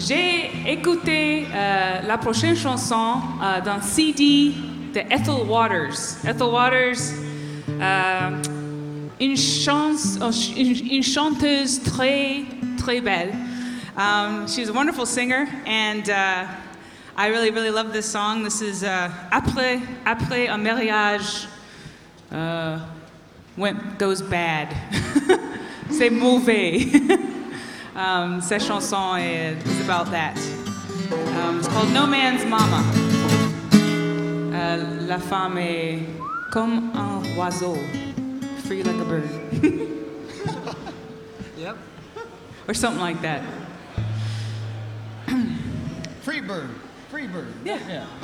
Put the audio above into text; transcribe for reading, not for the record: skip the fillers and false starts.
J'ai écouté la prochaine chanson d'un CD de Ethel Waters. Ethel Waters, une chanteuse très, très belle. She's a wonderful singer, and I really, really love this song. This is Après un mariage goes bad. C'est mauvais. Cette chanson is about that. It's called No Man's Mama. La femme est comme un oiseau, free like a bird. Yep. Or something like that. Free bird. Free bird. Yeah.